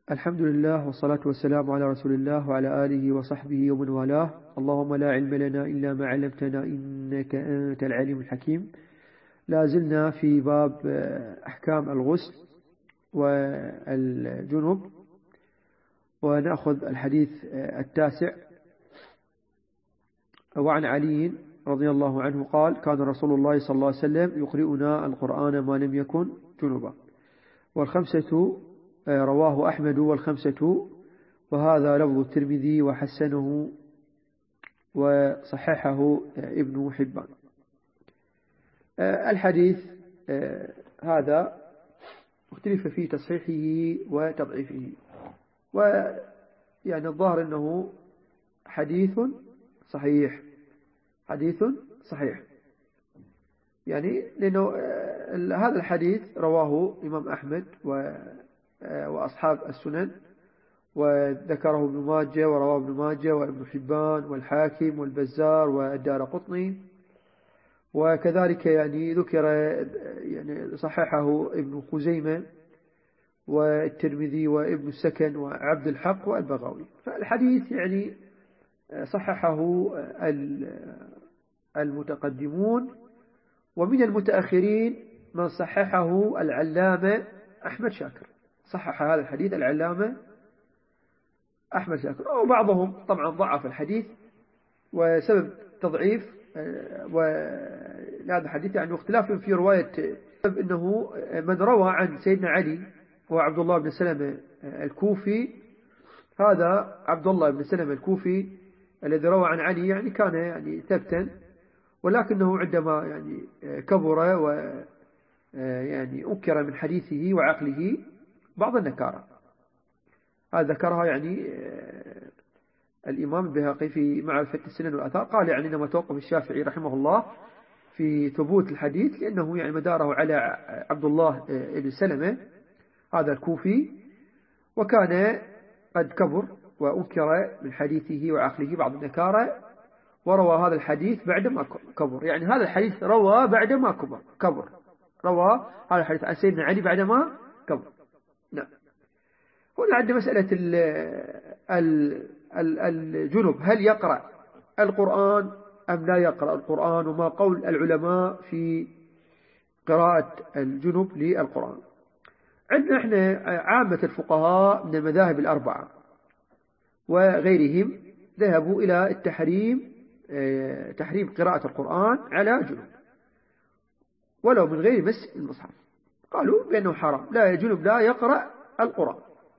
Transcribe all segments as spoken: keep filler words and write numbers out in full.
الحمد لله والصلاة والسلام على رسول الله وعلى آله وصحبه ومن والاه. اللهم لا علم لنا إلا ما علمتنا إنك أنت العليم الحكيم. لا زلنا في باب أحكام الغسل والجنب، ونأخذ الحديث التاسع. وعن علي رضي الله عنه قال: كان رسول الله صلى الله عليه وسلم يقرئنا القرآن ما لم يكن جنبا. والخمسة رواه أحمد والخمسة، وهذا لفظ الترمذي وحسنه وصححه ابن حبان. الحديث هذا اختلف في تصحيحه وتضعيفه، ويعني الظاهر أنه حديث صحيح حديث صحيح يعني لأنه هذا الحديث رواه إمام أحمد وأصحاب السنن، وذكره ابن ماجه ورواه ابن ماجه وابن حبان والحاكم والبزار والدارقطني، وكذلك يعني ذكر يعني صححه ابن خزيمة والترمذي وابن السكن وعبد الحق والبغوي. فالحديث يعني صححه المتقدمون، ومن المتأخرين من صححه العلامة أحمد شاكر. صحح هذا الحديث العلامة أحمد شاكر، وبعضهم طبعا ضعف الحديث، وسبب تضعيف لهذا الحديث يعني اختلاف في رواية، إنه من روى عن سيدنا علي وعبد الله بن سلمة الكوفي، هذا عبد الله بن سلمة الكوفي الذي روى عن علي يعني كان يعني ثبتا، ولكنه عندما يعني كبر و يعني أنكر من حديثه وعقله بعض النكارة. هذا ذكرها يعني الإمام البيهقي في معرفة السنن والآثار، قال يعني إنما توقف الشافعي رحمه الله في ثبوت الحديث لأنه يعني مداره على عبد الله بن سلمة هذا الكوفي، وكان قد كبر وأنكر من حديثه وعقله بعض النكارة، وروى هذا الحديث بعدما كبر. يعني هذا الحديث روى بعدما كبر كبر روى هذا الحديث عن سيدنا علي بعدما كبر. نعم. هنا عندنا مسألة الجنب، هل يقرأ القرآن أم لا يقرأ القرآن، وما قول العلماء في قراءة الجنب للقرآن. عندنا احنا عامة الفقهاء من المذاهب الأربعة وغيرهم ذهبوا إلى التحريم، تحريم قراءة القرآن على جنب ولو من غير مس المصحف. قالوا بأنه حرام، لا جنب لا يقرأ القرآن.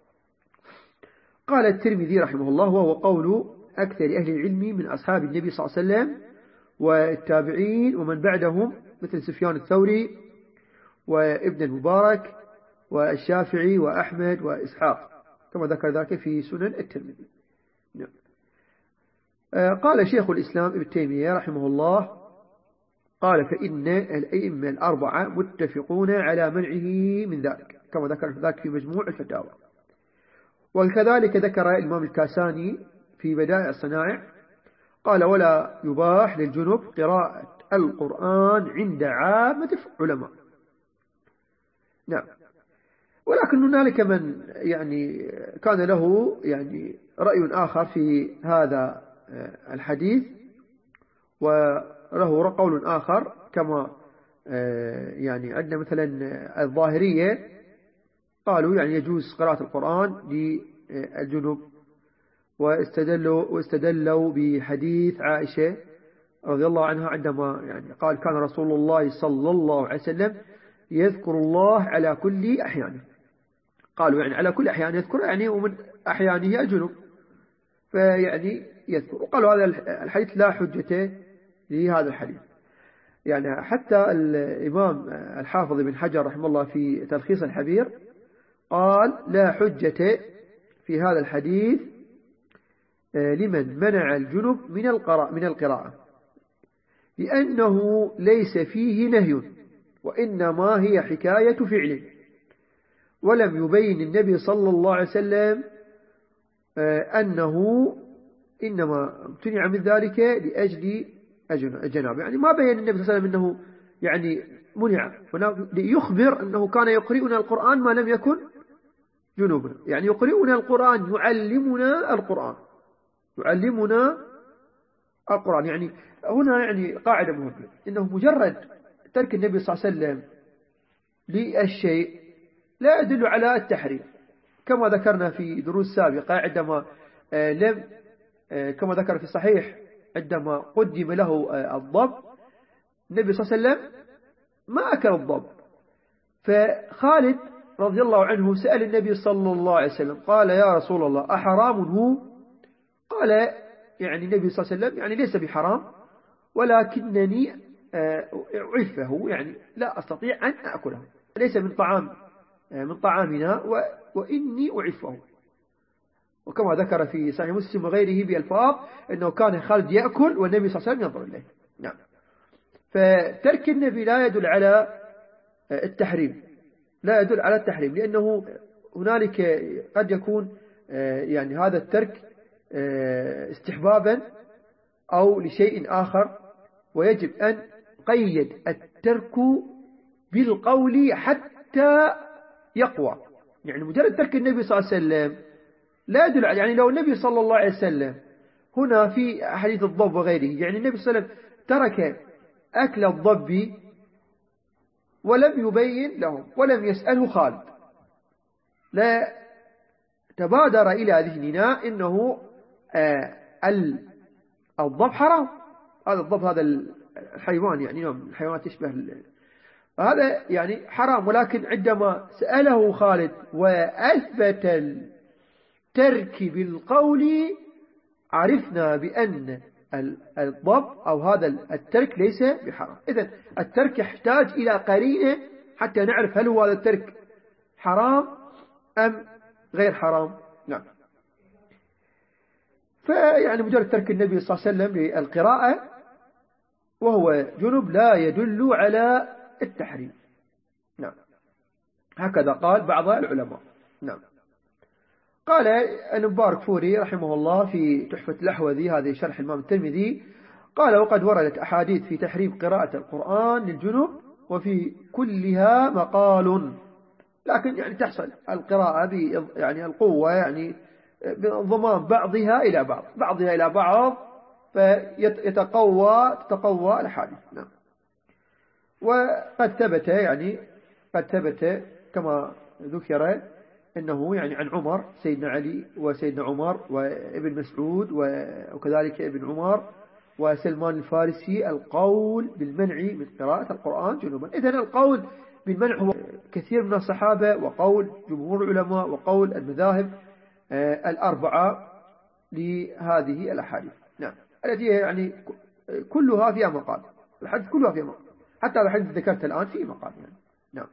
قال الترمذي رحمه الله: وهو قول أكثر أهل العلم من أصحاب النبي صلى الله عليه وسلم والتابعين ومن بعدهم، مثل سفيان الثوري وابن المبارك والشافعي وأحمد وإسحاق، كما ذكر ذلك في سنن الترمذي. نعم. قال شيخ الإسلام ابن تيمية رحمه الله: قال فإن الأئمة الأربعة متفقون على منعه من ذلك، كما ذكر ذلك في مجموع الفتاوى. وكذلك ذكر الإمام الكاساني في بدائع الصنائع، قال: ولا يباح للجنب قراءة القرآن عند عامة العلماء. نعم. ولكن هنالك من يعني كان له يعني رأي آخر في هذا الحديث، وله قول آخر، كما يعني عندنا مثلا الظاهرية قالوا يعني يجوز قراءة القرآن للجنب، واستدلوا واستدلوا بحديث عائشة رضي الله عنها عندما يعني قال: كان رسول الله صلى الله عليه وسلم يذكر الله على كل أحيانه. قالوا يعني على كل أحيان يذكر، يعني ومن أحيانه الجنب، فيعني يذكر. وقالوا هذا الحديث لا حجة لهذا الحديث. يعني حتى الإمام الحافظ بن حجر رحمه الله في تلخيص الحبير قال: لا حجة في هذا الحديث لمن منع الجنب من القراءة من القراءة لأنه ليس فيه نهي، وإنما هي حكاية فعل، ولم يبين النبي صلى الله عليه وسلم أنه إنما امتنع من ذلك لأجل الجناب. يعني ما بين النبي صلى الله عليه وسلم أنه يعني منع، ليخبر أنه كان يقرئنا القرآن ما لم يكن جنوبنا، يعني يقرئنا القرآن، يعلمنا القرآن، يعلمنا القرآن. يعني هنا يعني قاعدة مهمة، إنه مجرد ترك النبي صلى الله عليه وسلم للشيء لا يدل على التحريم، كما ذكرنا في دروس سابقة عندما لم كما ذكر في الصحيح عندما قدم له الضب النبي صلى الله عليه وسلم ما أكل الضب، فخالد رضي الله عنه سأل النبي صلى الله عليه وسلم قال يا رسول الله أحرام هو؟ قال يعني النبي صلى الله عليه وسلم يعني ليس بحرام، ولكنني أعفه، يعني لا أستطيع أن أكله، ليس من طعام من طعامنا وإني أعفه. وكما ذكر في صحيح مسلم وغيره بألفاظ أنه كان خالد يأكل والنبي صلى الله عليه وسلم ينظر إليه. نعم. فترك النبي لا يدل على التحريم، لا يدل على التحريم، لأنه هنالك قد يكون يعني هذا الترك استحبابا أو لشيء آخر، ويجب أن قيد الترك بالقول حتى يقوى. يعني مجرد ترك النبي صلى الله عليه وسلم لا يدل على، يعني لو النبي صلى الله عليه وسلم هنا في حديث الضب وغيره، يعني النبي صلى الله عليه وسلم ترك أكل الضب ولم يبين لهم ولم يسأله خالد، لا تبادر إلى ذهننا إنه آه الضب حرام، هذا الضب هذا الحيوان يعني نوع من الحيوانات تشبه هذا يعني حرام، ولكن عندما سأله خالد وأثبت الترك بالقول عرفنا بأن الضب أو هذا الترك ليس بحرام. إذن الترك يحتاج إلى قرينة حتى نعرف هل هو هذا الترك حرام أم غير حرام. نعم. فيعني مجرد ترك النبي صلى الله عليه وسلم للقراءة وهو جنب لا يدل على التحريم. نعم. هكذا قال بعض العلماء. نعم. قال المبارك فوري رحمه الله في تحفة الأحوذي، هذه شرح الإمام الترمذي، قال وقد وردت أحاديث في تحريم قراءة القرآن للجنب وفي كلها مقال، لكن يعني تحصل القراءة ب يعني القوة يعني بانضمام بعضها إلى بعض بعضها إلى بعض فيتقوى تتقوى الأحاديث. نعم. وقد ثبت يعني قد ثبت كما ذكر إنه يعني عن عمر سيدنا علي وسيدنا عمر وابن مسعود وكذلك ابن عمر وسلمان الفارسي القول بالمنع من قراءة القرآن جنوبا. إذن القول بالمنع هو كثير من الصحابة وقول جمهور العلماء وقول المذاهب الأربعة لهذه الأحاديث. نعم. التي يعني كلها فيها مقال، الحديث كلها فيها مقال، حتى الحديث ذكرت الآن فيه مقال يعني. نعم.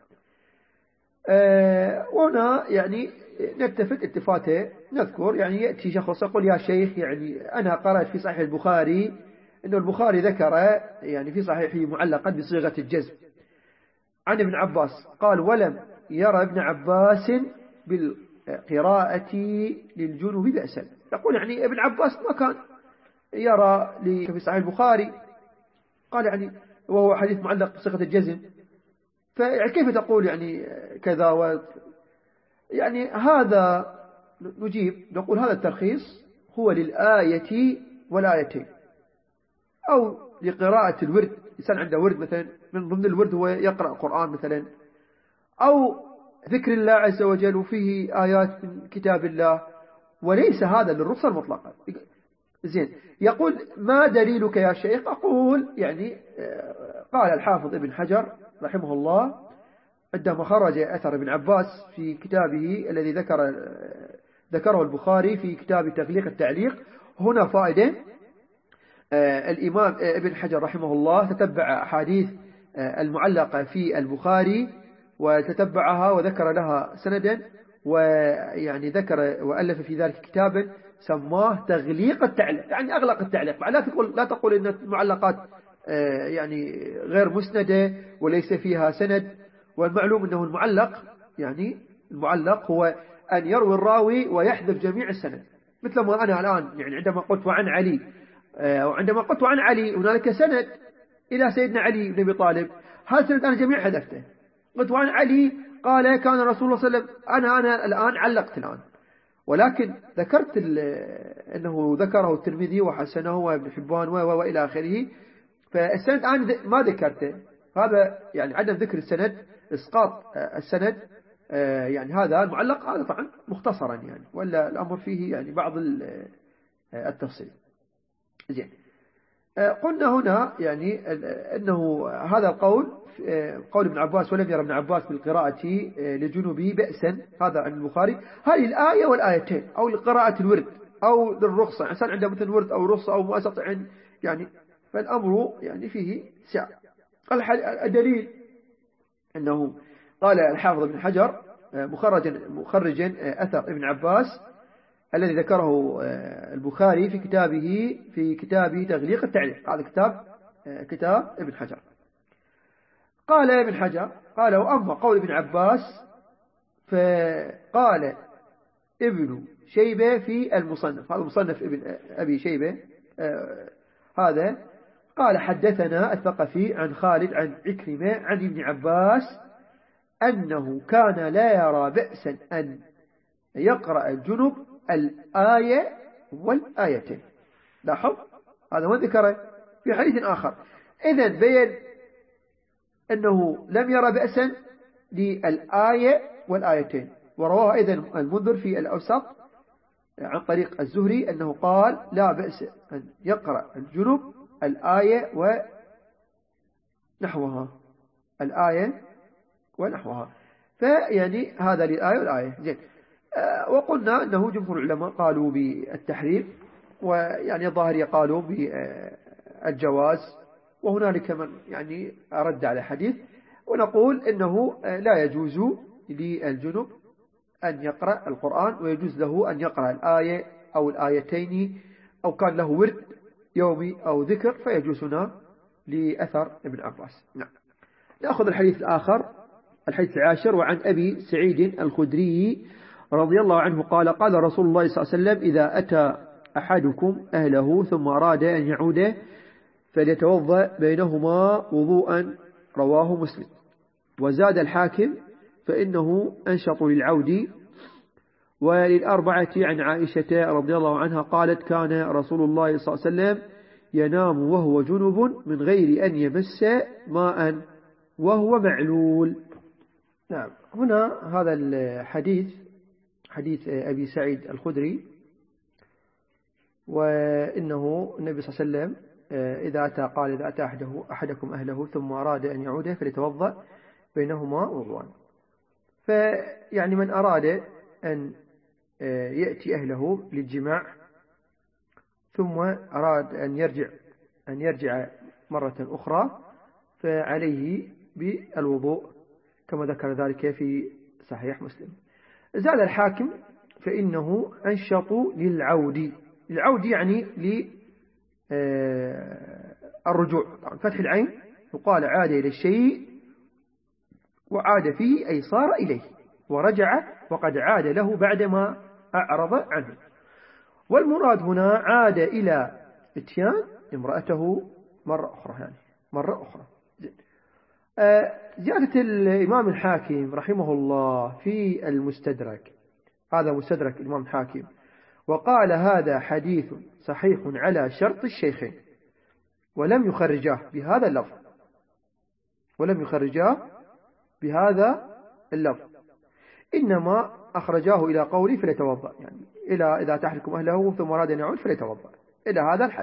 أه وهنا يعني نلتفت التفاته نذكر يعني يأتي شخص يقول يا شيخ يعني أنا قرأت في صحيح البخاري أن البخاري ذكر يعني في صحيحه معلقا بصيغة الجزم عن ابن عباس قال ولم يرى ابن عباس بالقراءة للجنوب بأسا. يقول يعني ابن عباس ما كان يرى في صحيح البخاري، قال يعني وهو حديث معلق بصيغة الجزم، فكيف تقول يعني كذا و يعني هذا نجيب نقول هذا الترخيص هو للآية والآيتين أو لقراءة الورد، إنسان عنده ورد مثلا من ضمن الورد هو يقرأ القرآن مثلا، أو ذكر الله عز وجل وفيه آيات من كتاب الله، وليس هذا للرخصة المطلقة. زين. يقول ما دليلك يا شيخ؟ أقول يعني قال الحافظ ابن حجر رحمه الله عندما خرج أثر ابن عباس في كتابه الذي ذكر ذكره البخاري في كتاب تغليق التعليق، هنا فائدة. الإمام ابن حجر رحمه الله تتبع أحاديث المعلقة في البخاري وتتبعها وذكر لها سندا، ويعني ذكر وألف في ذلك كتابا سماه تغليق التعليق، يعني أغلق التعليق. لا تقول لا تقول إن المعلقات يعني غير مسندة وليس فيها سند، والمعلوم أنه المعلق يعني المعلق هو أن يروي الراوي ويحذف جميع السند، مثل ما أنا الآن يعني عندما قلت وعن علي وعندما قلت عن علي هنالك سند إلى سيدنا علي بن أبي طالب، هذا السند أنا جميع حذفته. قلت وعن علي قال كان رسول الله صلى الله عليه وسلم، أنا أنا الآن علقت الآن، ولكن ذكرت أنه ذكره الترمذي وحسنه وابن حبان وإلى آخره، فالسند أنا ما ذكرته. هذا يعني عدم ذكر السند، إسقاط السند، يعني هذا المعلق هذا طبعا مختصرا يعني، ولا الأمر فيه يعني بعض التفصيل. زين، قلنا هنا يعني أنه هذا القول قول ابن عباس ولم يرى ابن عباس بالقراءة لجنوبه بأسا، هذا عن البخاري. هذه الآية والآيتين، أو لقراءة الورد أو للرخصة، إنسان عنده مثل ورد أو رخصة أو ما يستطيع يعني، فالأمر يعني فيه سعة. الدليل أنه قال الحافظ ابن حجر مخرجا مخرجا أثر ابن عباس الذي ذكره البخاري في كتابه في كتاب تغليق التعليق، هذا كتاب كتاب ابن حجر. قال ابن حجر قال وأما قول ابن عباس فقال ابن شيبة في المصنف، هذا مصنف ابن أبي شيبة هذا، قال حدثنا الثقفي عن خالد عن عكرمة عن ابن عباس أنه كان لا يرى بأسا أن يقرأ الجنب الآية والآيتين. لاحظ هذا ما ذكره في حديث آخر، إذن بين أنه لم يرى بأسا للآية والآيتين. ورواه أيضا المنذر في الأوسط عن طريق الزهري أنه قال لا بأس أن يقرأ الجنب الآية ونحوها، الآية ونحوها، فيعني هذا للآية والآية. زين، وقلنا أنه جمهور العلماء قالوا بالتحريم، ويعني الظاهرية قالوا بالجواز، وهنالك من يعني رد على حديث، ونقول إنه لا يجوز للجنب أن يقرأ القرآن، ويجوز له أن يقرأ الآية أو الآيتين، أو كان له ورد يومي أو ذكر فيجوزنا لأثر ابن عباس. نعم. نأخذ الحديث الآخر، الحديث العاشر، وعن أبي سعيد الخدري رضي الله عنه قال قال رسول الله صلى الله عليه وسلم إذا أتى أحدكم أهله ثم أراد أن يعود فليتوضأ بينهما وضوءا، رواه مسلم. وزاد الحاكم فإنه أنشط للعود. وللأربعة عن عائشة رضي الله عنها قالت كان رسول الله صلى الله عليه وسلم ينام وهو جنب من غير أن يمس ماء وهو معلول. نعم، هنا هذا الحديث حديث أبي سعيد الخدري، وإنه النبي صلى الله عليه وسلم إذا أتى قال إذا أتى أحده أحدكم أهله ثم أراد أن يعود فليتوضأ بينهما وضوءا. فيعني من أراد أن يأتي أهله للجماع ثم أراد أن يرجع أن يرجع مرة أخرى فعليه بالوضوء كما ذكر ذلك في صحيح مسلم. زاد الحاكم فإنه أنشط للعود. العود يعني للرجوع، فتح العين يقال عاد إلى الشيء وعاد فيه أي صار إليه، ورجع وقد عاد له بعدما أعرض عنه. والمراد هنا عاد إلى اتيان امرأته مرة أخرى، يعني مرة أخرى. زيادة الإمام الحاكم رحمه الله في المستدرك، هذا مستدرك الإمام الحاكم، وقال هذا حديث صحيح على شرط الشيخين، ولم يخرجاه بهذا اللفظ ولم يخرجاه بهذا اللفظ إنما أخرجاه إلى قولي فليتوضأ، يعني إلى إذا تحركم أهله ثم أراد أن يعود فليتوضأ، إلى هذا الحد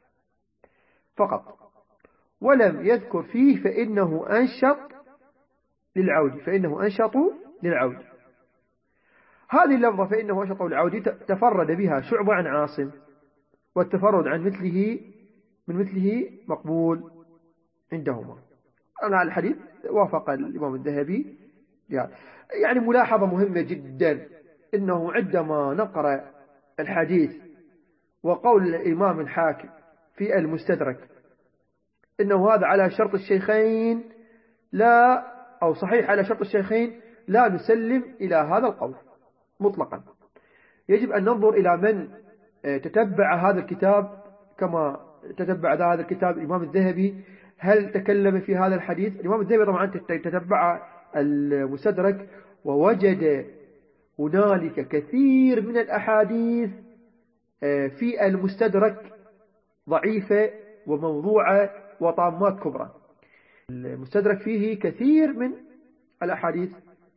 فقط. ولم يذكر فيه فإنه أنشط للعود فإنه أنشط للعود. هذه اللفظة فإنه أنشط للعود تفرد بها شعبة عن عاصم، والتفرد عن مثله من مثله مقبول عندهما. أنا الحديث وافق الإمام الذهبي. يعني ملاحظة مهمة جدا، إنه عندما نقرأ الحديث وقول الإمام الحاكم في المستدرك إنه هذا على شرط الشيخين، لا أو صحيح على شرط الشيخين، لا نسلم إلى هذا القول مطلقا. يجب أن ننظر إلى من تتبع هذا الكتاب كما تتبع هذا الكتاب الإمام الذهبي، هل تكلم في هذا الحديث؟ الإمام الذهبي طبعا تتبع المستدرك ووجد هنالك كثير من الأحاديث في المستدرك ضعيفة وموضوعة وطامات كبرى. المستدرك فيه كثير من الأحاديث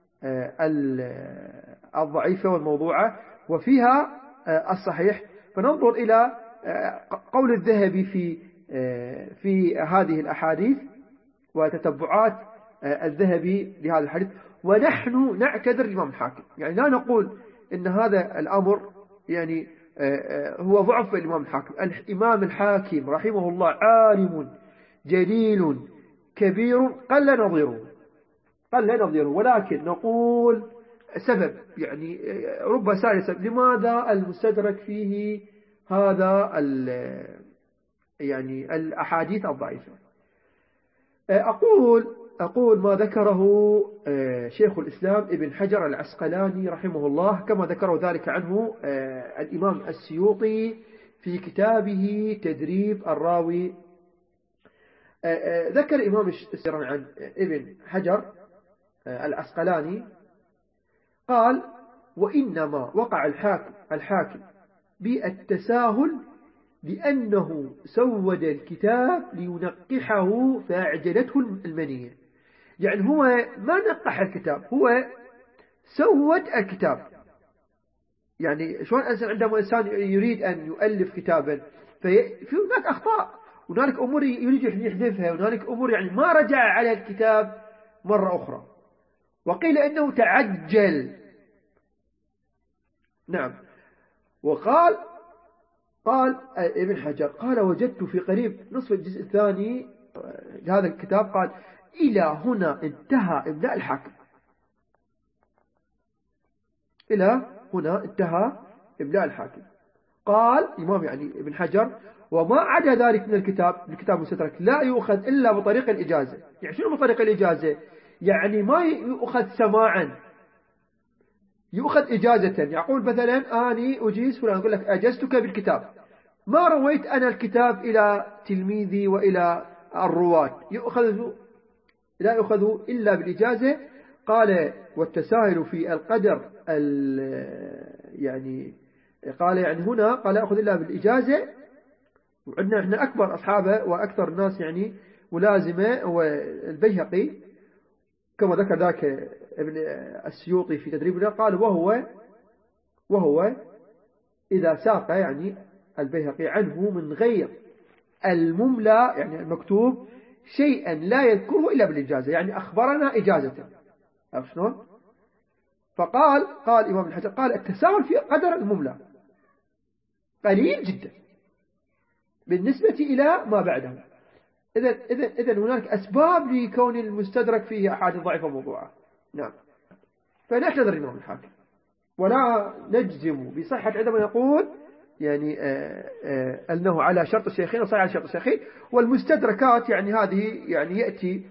الضعيفة والموضوعة وفيها الصحيح. فننظر إلى قول الذهبي في في هذه الأحاديث وتتبعات الذهبي لهذا الحديث. ونحن نعتذر الإمام الحاكم، يعني لا نقول إن هذا الأمر يعني هو ضعف الإمام الحاكم. الإمام الحاكم رحمه الله عالم جليل كبير قل نظيره قل نظيره ولكن نقول سبب، يعني رب سائل سبب لماذا المستدرك فيه هذا يعني الأحاديث الضعيفة. أقول أقول ما ذكره شيخ الإسلام ابن حجر العسقلاني رحمه الله، كما ذكره ذلك عنه الإمام السيوطي في كتابه تدريب الراوي. ذكر الإمام السيوطي عن ابن حجر العسقلاني قال: وإنما وقع الحاكم الحاكم بالتساهل لأنه سود الكتاب لينقحه فأعجلته المنية. يعني هو ما نقح الكتاب، هو سود الكتاب. يعني شلون عندما إنسان يريد أن يؤلف كتابا في هناك أخطاء، هنالك أمور يريد يحذفها، هنالك أمور يعني ما رجع على الكتاب مرة أخرى. وقيل إنه تعجل. نعم. وقال قال ابن حجر قال: وجدت في قريب نصف الجزء الثاني لهذا الكتاب قال: إلى هنا انتهى إملاء الحاكم. إلى هنا انتهى إملاء الحاكم. قال إمام يعني ابن حجر: وما عدا ذلك من الكتاب الكتاب المستدرك لا يؤخذ إلا بطريق الإجازة. يعني شنو بطريق الإجازة؟ يعني ما يؤخذ سماعا، يؤخذ إجازة. يقول مثلا أني أجيز فلان، أقول لك أجزتك بالكتاب، ما رويت أنا الكتاب إلى تلميذي وإلى الرواة، يؤخذ لا يؤخذ إلا بالإجازة. قال: والتساهل في القدر يعني قال يعني هنا قال أخذ إلا بالإجازة. وعندنا إحنا أكبر أصحابه وأكثر الناس يعني ملازمة والبيهقي كما ذكر ذاك ابن السيوطي في تدريب. قال: وهو وهو إذا ساق يعني البيهقي عنه من غير المملى يعني المكتوب شيئا لا يذكره إلا بالإجازة، يعني أخبرنا إجازة. عرفت شلون؟ فقال قال إمام الحجر قال: التساهل في قدر المملى قليل جدا بالنسبة إلى ما بعده. إذن إذن إذن هناك أسباب لكون المستدرك فيه أحاديث ضعيفة موضوعة. نعم. فنعتذر الإمام الحاكم ولا نجزم بصحة عندما نقول يعني آآ آآ أنه على شرط الشيخين وصحيح على شرط الشيخين. والمستدركات يعني هذه يعني يأتي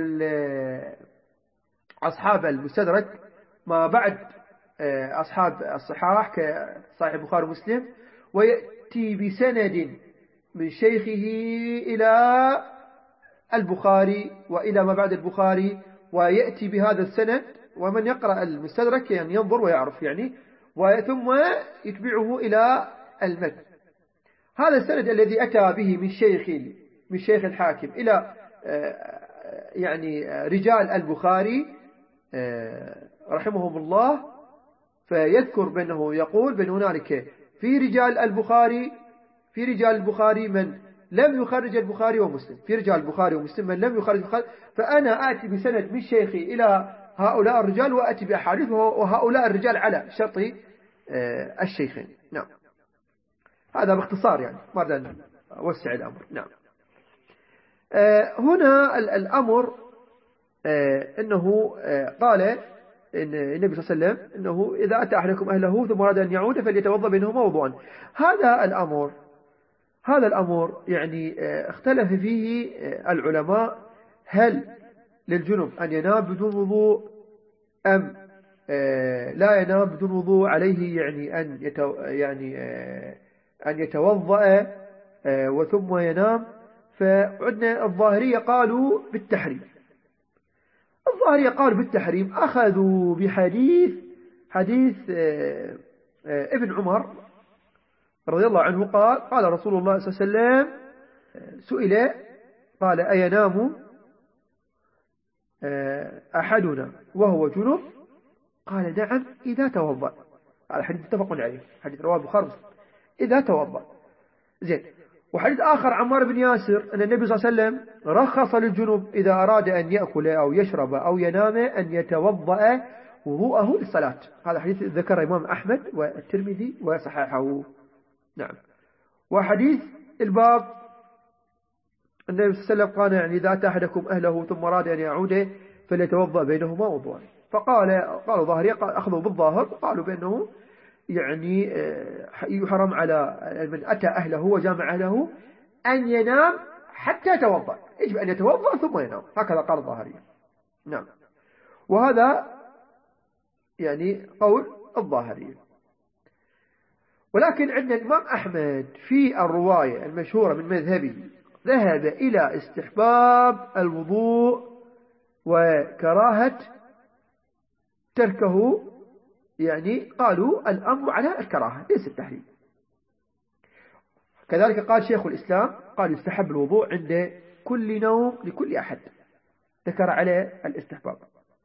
أصحاب المستدرك ما بعد أصحاب الصحاح كصحيح البخاري ومسلم، ويأتي بسند من شيخه إلى البخاري وإلى ما بعد البخاري، ويأتي بهذا السند. ومن يقرأ المستدرك يعني ينظر ويعرف يعني، وثم يتبعه إلى المتن. هذا السند الذي أتى به من شيخ من شيخ الحاكم إلى يعني رجال البخاري رحمهم الله، فيذكر بأنه يقول بأن هنالك في رجال البخاري في رجال البخاري من لم يخرج البخاري ومسلم، في رجال البخاري ومسلم من لم يخرج البخاري، فأنا آتي بسند من شيخي إلى هؤلاء الرجال وأتي بأحاديث وهؤلاء الرجال على شرط الشيخين. نعم. هذا باختصار يعني ما بدنا نوسع الأمر. نعم. هنا الأمر أنه قال إن النبي صلى الله عليه وسلم أنه إذا أتى أحدكم أهله ثم أراد أن يعود فليتوضأ بينهما وضوءا. هذا الأمر هذا الأمر يعني اختلف فيه العلماء، هل للجنب أن ينام بدون وضوء أم لا ينام بدون وضوء، عليه يعني أن يتو يعني أن يتوضأ وثم ينام. فعندنا الظاهرية قالوا بالتحريم، الظاهرية قالوا بالتحريم، أخذوا بحديث حديث ابن عمر رضي الله عنه قال قال رسول الله صلى الله عليه وسلم سئل قال أينام أحدنا وهو جنب؟ قال نعم إذا توضأ. هذا حديث متفق عليه، حديث رواه البخاري إذا توضأ. زين. وحديث آخر عمار بن ياسر أن النبي صلى الله عليه وسلم رخص للجنوب إذا أراد أن يأكل أو يشرب أو ينام أن يتوضأ وضوءه للصلاة. هذا حديث ذكر الإمام أحمد والترمذي وصححه. نعم. وحديث الباب النبي صلى الله عليه وسلم قال يعني إذا أتى أحدكم أهله ثم أراد أن يعود فليتوضأ بينهما وضوءا. فقال قالوا ظاهرية أخذوا بالظاهر وقالوا بأنه يعني يحرم على من أتى أهله وجامع أهله أن ينام حتى يتوضأ، يجب أن يتوضأ ثم ينام، هكذا قال الظاهرية. نعم. وهذا يعني قول الظاهرية. ولكن عندنا الإمام أحمد في الرواية المشهورة من مذهبه ذهب إلى استحباب الوضوء وكراهة تركه، يعني قالوا الأمر على الكراهة ليس التحريم. كذلك قال شيخ الإسلام قال يستحب الوضوء عند كل نوم لكل أحد، ذكر عليه الاستحباب.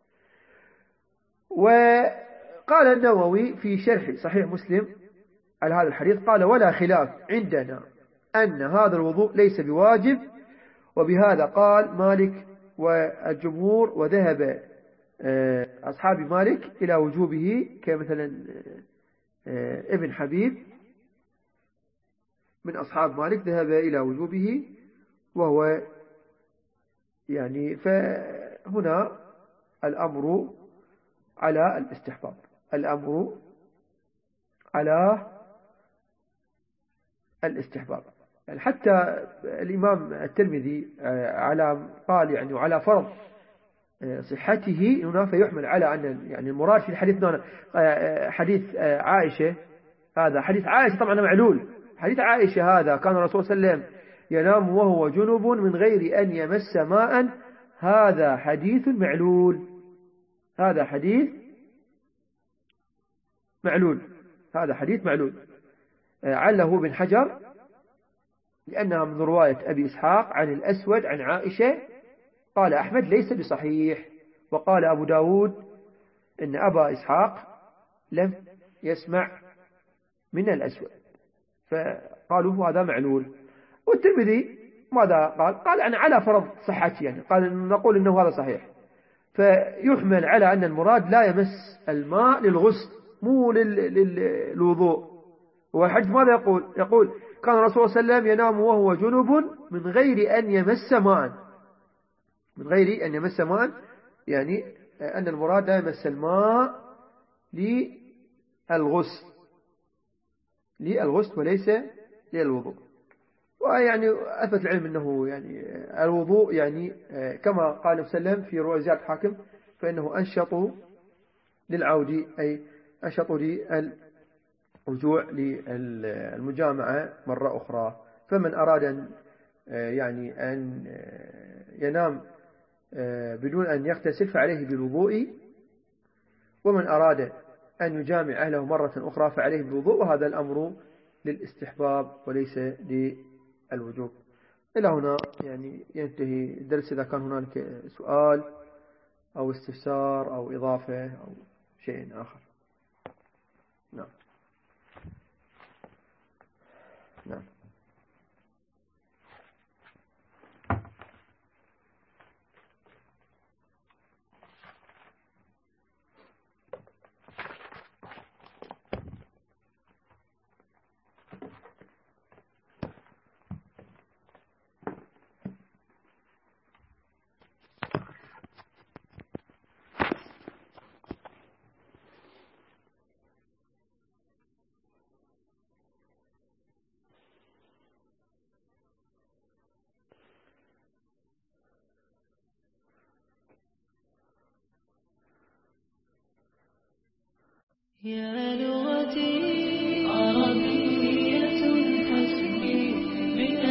وقال النووي في شرح صحيح مسلم على هذا الحديث قال ولا خلاف عندنا أن هذا الوضوء ليس بواجب، وبهذا قال مالك والجمهور، وذهب أصحاب مالك إلى وجوبه كمثلا ابن حبيب من أصحاب مالك ذهب إلى وجوبه، وهو يعني فهنا الأمر على الاستحباب، الأمر على الاستحباب. يعني حتى الإمام الترمذي على قال يعني على فرض صحته هنا فيحمل على أن يعني المراد في الحديث حديث عائشة، هذا حديث عائشة طبعا معلول. حديث عائشة هذا كان الرسول صلى الله عليه وسلم ينام وهو جنب من غير أن يمس ماء، هذا حديث معلول، هذا حديث معلول، هذا حديث معلول. عله ابن حجر لأنها من رواية أبي إسحاق عن الأسود عن عائشة. قال أحمد ليس بصحيح، وقال أبو داود إن أبا إسحاق لم يسمع من الأسود، فقالوا هذا معلول. والترمذي ماذا قال؟ قال أنا على فرض صحته، يعني قال نقول إنه هذا صحيح، فيحمل على أن المراد لا يمس الماء للغسل مو للوضوء. والحديث ماذا يقول؟ يقول كان الرسول صلى الله عليه وسلم ينام وهو جنب من غير أن يمس ماء، من غير أن يمس ماء، يعني أن المراد لا يمس الماء للغسل للغسل وليس للوضوء. ويعني أثبت العلم أنه يعني الوضوء يعني كما قال النبي صلى الله عليه وسلم في رواية زياد حاكم فإنه أنشط للعود، أي أنشط للرجوع للمجامعة مرة أخرى. فمن أراد أن يعني أن ينام بدون أن يغتسل فعليه بالوضوء، ومن أراد أن يجامع أهله مرة أخرى فعليه بالوضوء، وهذا الأمر للاستحباب وليس للوجوب. إلى هنا يعني ينتهي الدرس. إذا كان هناك سؤال أو استفسار أو إضافة أو شيء آخر. نعم نعم. يا لغتي عربية حسبي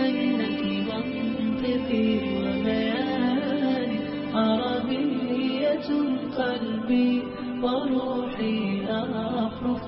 بأنك منطقي وبياني، عربية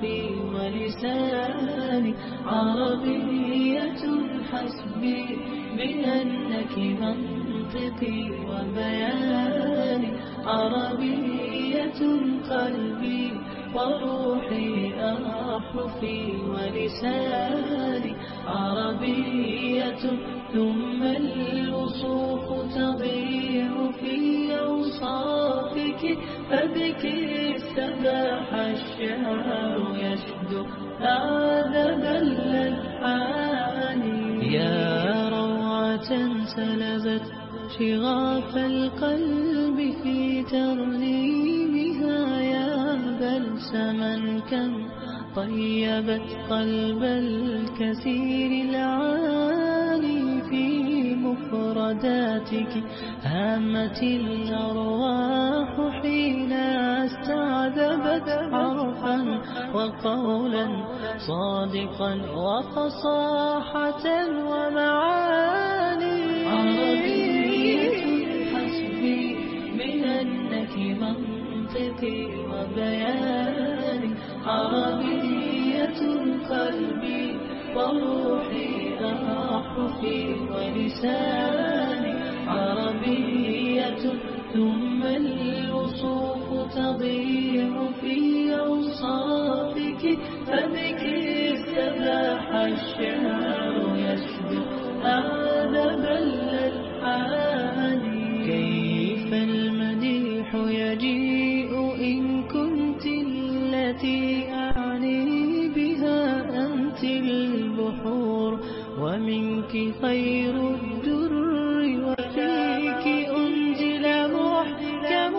أحرفي ولساني عربية حسبي بأنك منطقي وبياني عربية قلبي وروحي أحرفي ولساني عربية ثم الوصوف تضيع في أوصافك فبك استباح الشعر يشدو أعذب الألحان يا روعة سلبت شغاف القلب في ترنيمها يا بلسما كم طيبت قلب الكثير العاني في مفرداتك هامت الأرواح حين استعذبت حرفا وقولا صادقا وفصاحة ومعاني عربية حسبي بأنك منطقي وبياني عربية قلبي وروحي أحرفي ولساني عربية ثم الوصوف تضيع في أوصافك فبك استباح الشعر يشدو أعذب الألحان كيف المديح يجيء إن كنت التي أعني بها أنت البحور ومنك خير الدر وفيك أنزل محكم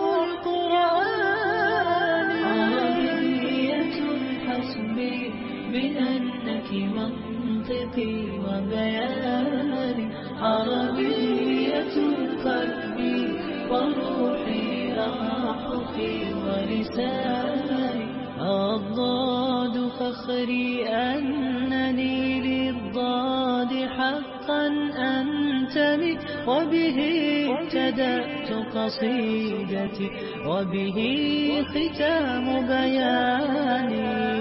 القرآن عربية حسبي بأنك منطقي وبياني عربية قلبي وروحي أحرفي ولساني الضاد فخري أنني للضاد حقا أنتمي وبه ابتدأت قصيدتي وبه ختام بياني